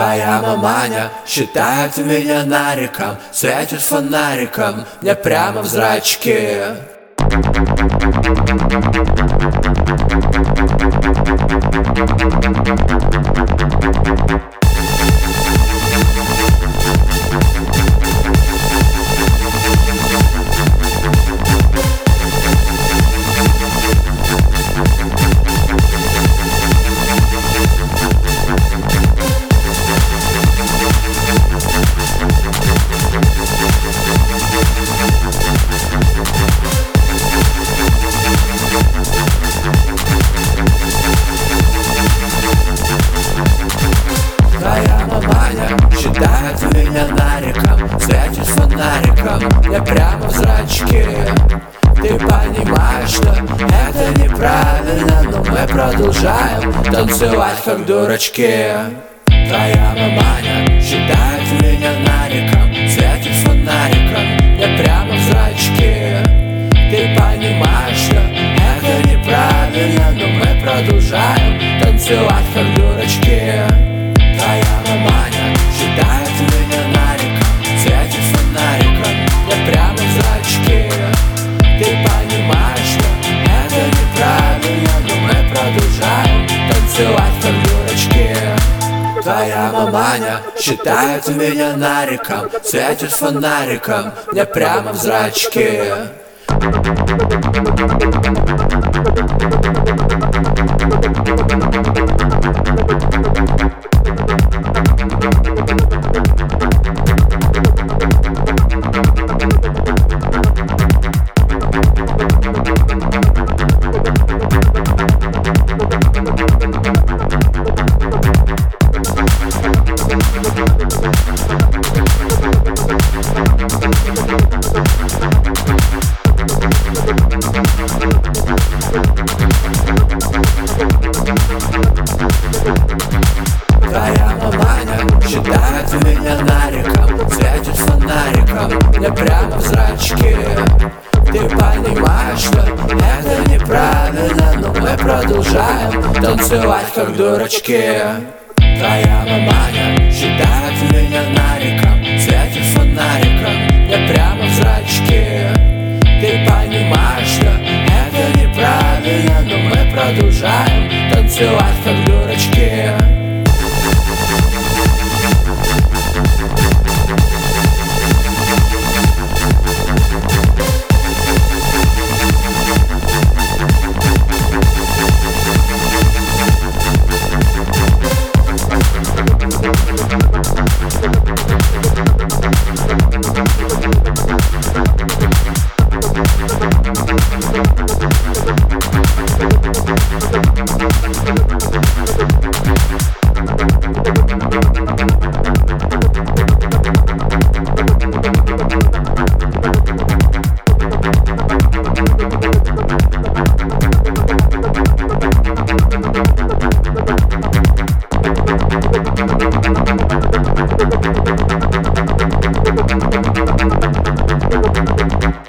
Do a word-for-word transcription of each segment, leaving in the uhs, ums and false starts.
Твоя маманя считает меня нариком, светит фонариком мне прямо в зрачки. Считает меня нариком, светит фонариком мне прямо в зрачки. Ты понимаешь, что это неправильно, но мы продолжаем танцевать как дурачки. Твоя маманя считает меня нариком, светит фонариком мне прямо в зрачки. Ты понимаешь, что это неправильно, но мы продолжаем танцевать как дурачки. Твоя маманя считает меня нариком, светит фонариком мне прямо в зрачки. Ты понимаешь, что это неправильно, но мы продолжаем танцевать как дурачки. Твоя маманя считает меня нариком, светит фонариком мне прямо в зрачки. Твоя маманя считает меня нариком, светит фонариком мне прямо в зрачки. Ты понимаешь, что это неправильно, но мы продолжаем танцевать как дурачки. Твоя маманя считает меня нариком, светит фонариком мне прямо в зрачки. Ты понимаешь, что это неправильно, но мы продолжаем танцевать как дурачки.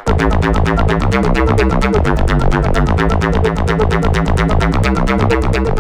Thank you.